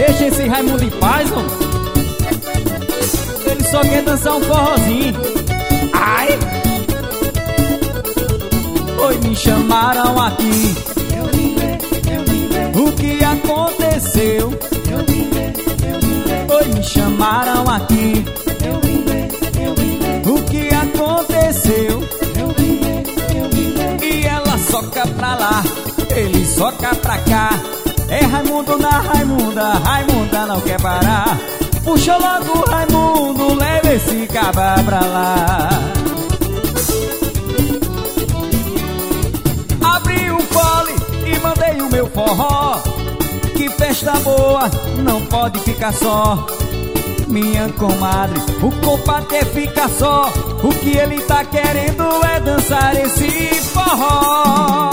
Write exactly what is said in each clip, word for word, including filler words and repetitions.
Deixa esse Raimundo em paz, mano. Ele só quer dançar um forrozinho. Ai! Oi, me chamaram aqui. Eu vim ver, eu vim ver. O que aconteceu? Eu vim ver, eu vim ver. Oi, me chamaram aqui. Eu vim ver, eu vim ver. O que aconteceu? Eu vim ver, eu vim ver. E ela soca pra lá, ele soca pra cá. É Raimundo na Raimunda, Raimunda não quer parar. Puxa logo Raimundo, leva esse cabra pra lá. Abri o fole e mandei o meu forró. Que festa boa, não pode ficar só. Minha comadre, o compadre quer ficar só. O que ele tá querendo é dançar esse forró.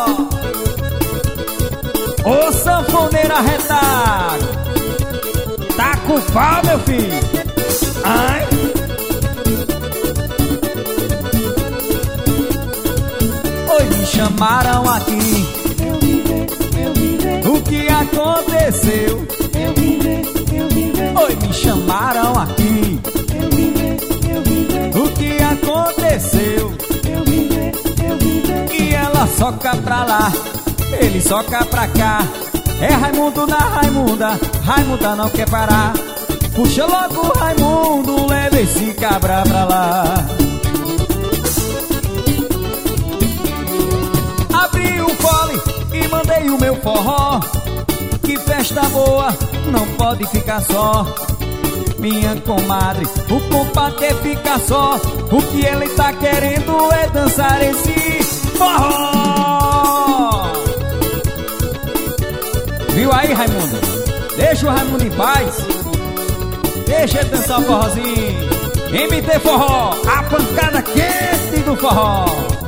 Ô sanfoneiro arretado, tá com pau, meu filho? Ai! Oi, me chamaram aqui. Eu vim ver, eu vim ver. O que aconteceu? Eu vim ver, eu vim ver. Oi, me chamaram aqui. Eu vim ver, eu vim ver. O que aconteceu? Eu vim ver, eu vim ver. E ela soca pra lá, ele soca pra cá. É Raimundo na Raimunda, Raimunda não quer parar. Puxa logo Raimundo, leva esse cabra pra lá. Abri o fole e mandei o meu forró. Que festa boa, não pode ficar só. Minha comadre, o compadre quer ficar só. O que ele tá querendo é dançar esse forró. Viu aí, Raimundo? Deixa o Raimundo em paz. Deixa ele dançar o forrozinho. M T Forró, a pancada quente do forró.